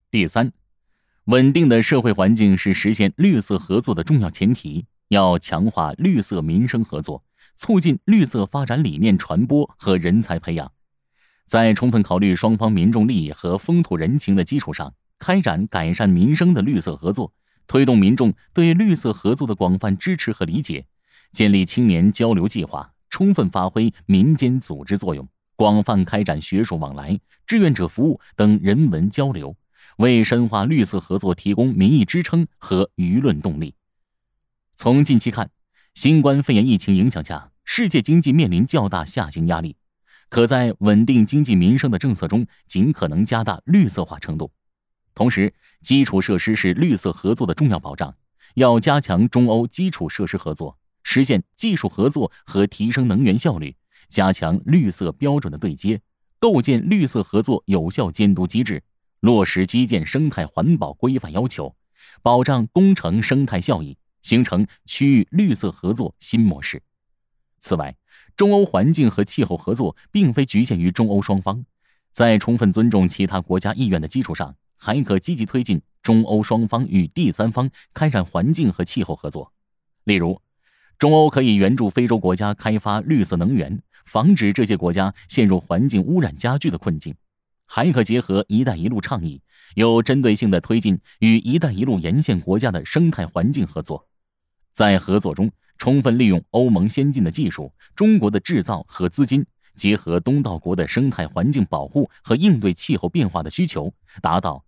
第三，稳定的社会环境是实现绿色合作的重要前提，要强化绿色民生合作，促进绿色发展理念传播和人才培养。在充分考虑双方民众利益和风土人情的基础上，开展改善民生的绿色合作，推动民众对绿色合作的广泛支持和理解，建立青年交流计划，充分发挥民间组织作用，广泛开展学术往来、志愿者服务等人文交流，为深化绿色合作提供民意支撑和舆论动力。从近期看，新冠肺炎疫情影响下，世界经济面临较大下行压力，可在稳定经济民生的政策中尽可能加大绿色化程度。同时，基础设施是绿色合作的重要保障，要加强中欧基础设施合作，实现技术合作和提升能源效率，加强绿色标准的对接，构建绿色合作有效监督机制，落实基建生态环保规范要求，保障工程生态效益，形成区域绿色合作新模式。此外，中欧环境和气候合作并非局限于中欧双方，在充分尊重其他国家意愿的基础上，还可积极推进中欧双方与第三方开展环境和气候合作。例如，中欧可以援助非洲国家开发绿色能源，防止这些国家陷入环境污染加剧的困境；还可结合“一带一路”倡议，有针对性地推进与“一带一路”沿线国家的生态环境合作。在合作中，充分利用欧盟先进的技术、中国的制造和资金，结合东道国的生态环境保护和应对气候变化的需求，达到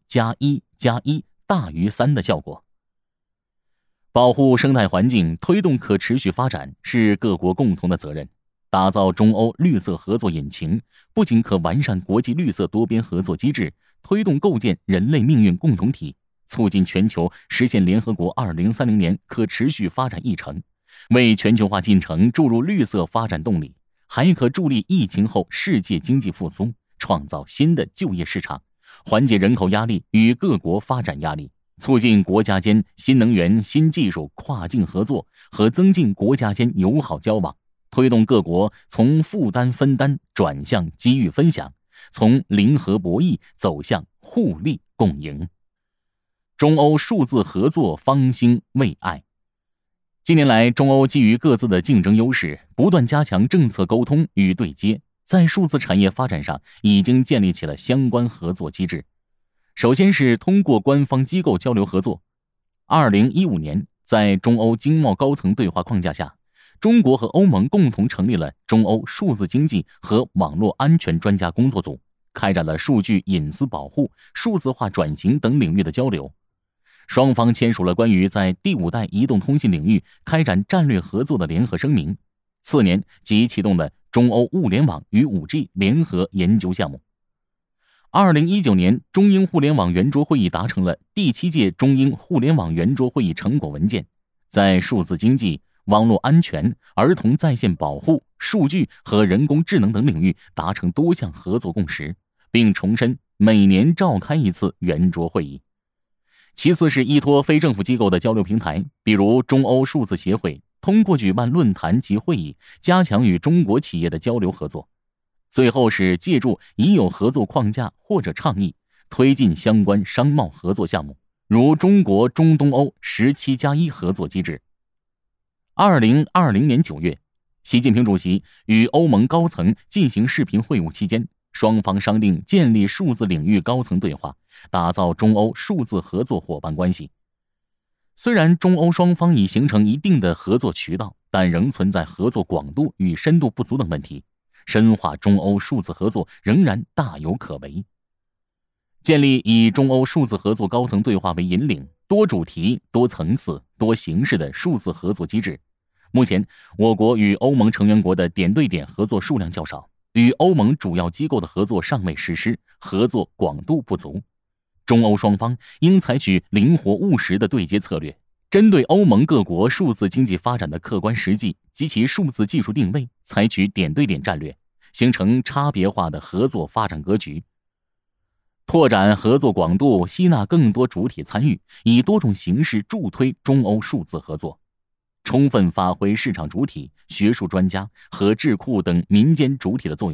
1+1+1大于3的效果。保护生态环境，推动可持续发展是各国共同的责任。打造中欧绿色合作引擎，不仅可完善国际绿色多边合作机制，推动构建人类命运共同体，促进全球实现联合国2030年可持续发展议程，为全球化进程注入绿色发展动力，还可助力疫情后世界经济复苏，创造新的就业市场，缓解人口压力与各国发展压力，促进国家间新能源、新技术跨境合作和增进国家间友好交往，推动各国从负担分担转向机遇分享，从零和博弈走向互利共赢。中欧数字合作方兴未艾。近年来，中欧基于各自的竞争优势，不断加强政策沟通与对接，在数字产业发展上已经建立起了相关合作机制。首先是通过官方机构交流合作。2015年，在中欧经贸高层对话框架下，中国和欧盟共同成立了中欧数字经济和网络安全专家工作组，开展了数据隐私保护、数字化转型等领域的交流。双方签署了关于在第5代移动通信领域开展战略合作的联合声明。次年即启动了中欧物联网与 5G 联合研究项目。2019年，中英互联网圆桌会议达成了第7届中英互联网圆桌会议成果文件，在数字经济、网络安全、儿童在线保护、数据和人工智能等领域达成多项合作共识，并重申每年召开一次圆桌会议。其次是依托非政府机构的交流平台，比如中欧数字协会，通过举办论坛及会议，加强与中国企业的交流合作。最后是借助已有合作框架或者倡议，推进相关商贸合作项目，如中国中东欧17+1合作机制。2020年9月，习近平主席与欧盟高层进行视频会晤期间，双方商定建立数字领域高层对话，打造中欧数字合作伙伴关系。虽然中欧双方已形成一定的合作渠道，但仍存在合作广度与深度不足等问题，深化中欧数字合作仍然大有可为。建立以中欧数字合作高层对话为引领，多主题、多层次、多形式的数字合作机制。目前，我国与欧盟成员国的点对点合作数量较少，与欧盟主要机构的合作尚未实施，合作广度不足。中欧双方应采取灵活务实的对接策略，针对欧盟各国数字经济发展的客观实际及其数字技术定位，采取点对点战略，形成差别化的合作发展格局。拓展合作广度，吸纳更多主体参与，以多种形式助推中欧数字合作，充分发挥市场主体、学术专家和智库等民间主体的作用，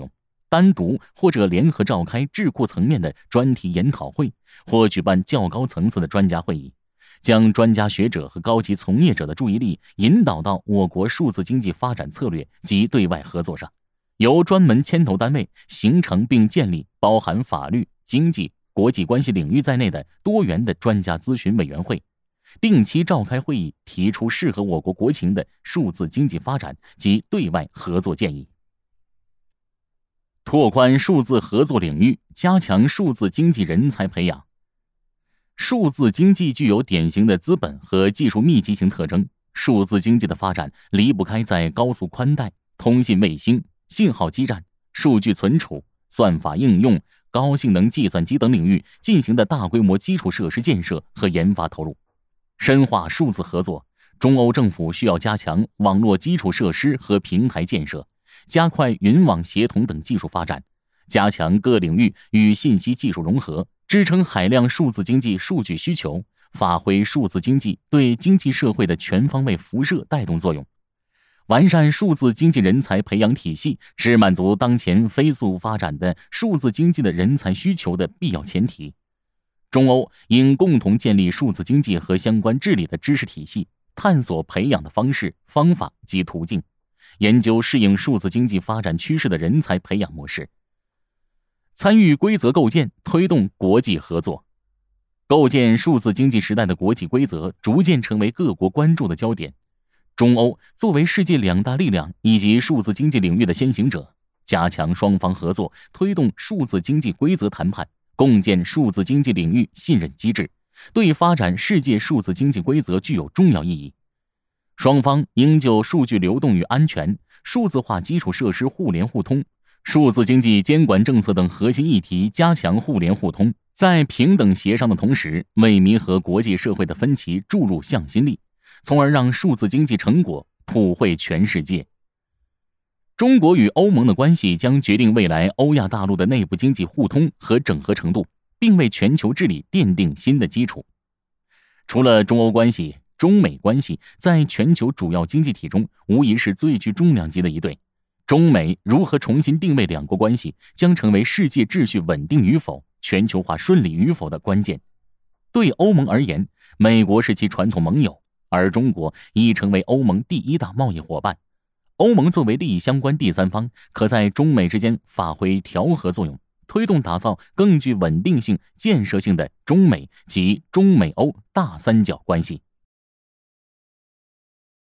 单独或者联合召开智库层面的专题研讨会，或举办较高层次的专家会议，将专家学者和高级从业者的注意力引导到我国数字经济发展策略及对外合作上，由专门牵头单位形成并建立包含法律、经济、国际关系领域在内的多元的专家咨询委员会，定期召开会议，提出适合我国国情的数字经济发展及对外合作建议。拓宽数字合作领域，加强数字经济人才培养。数字经济具有典型的资本和技术密集型特征，数字经济的发展离不开在高速宽带、通信卫星、信号基站、数据存储、算法应用、高性能计算机等领域进行的大规模基础设施建设和研发投入。深化数字合作，中欧政府需要加强网络基础设施和平台建设，加快云网协同等技术发展，加强各领域与信息技术融合，支撑海量数字经济数据需求，发挥数字经济对经济社会的全方位辐射带动作用。完善数字经济人才培养体系是满足当前飞速发展的数字经济的人才需求的必要前提。中欧应共同建立数字经济和相关治理的知识体系，探索培养的方式、方法及途径，研究适应数字经济发展趋势的人才培养模式。参与规则构建，推动国际合作。构建数字经济时代的国际规则逐渐成为各国关注的焦点。中欧作为世界两大力量以及数字经济领域的先行者，加强双方合作，推动数字经济规则谈判，共建数字经济领域信任机制，对发展世界数字经济规则具有重要意义。双方应就数据流动与安全、数字化基础设施互联互通、数字经济监管政策等核心议题加强互联互通，在平等协商的同时，为弥合国际社会的分歧注入向心力，从而让数字经济成果普惠全世界。中国与欧盟的关系将决定未来欧亚大陆的内部经济互通和整合程度，并为全球治理奠定新的基础。除了中欧关系，中美关系在全球主要经济体中无疑是最具重量级的一对。中美如何重新定位两国关系，将成为世界秩序稳定与否、全球化顺利与否的关键。对欧盟而言，美国是其传统盟友，而中国已成为欧盟第一大贸易伙伴。欧盟作为利益相关第三方，可在中美之间发挥调和作用，推动打造更具稳定性、建设性的中美及中美欧大三角关系。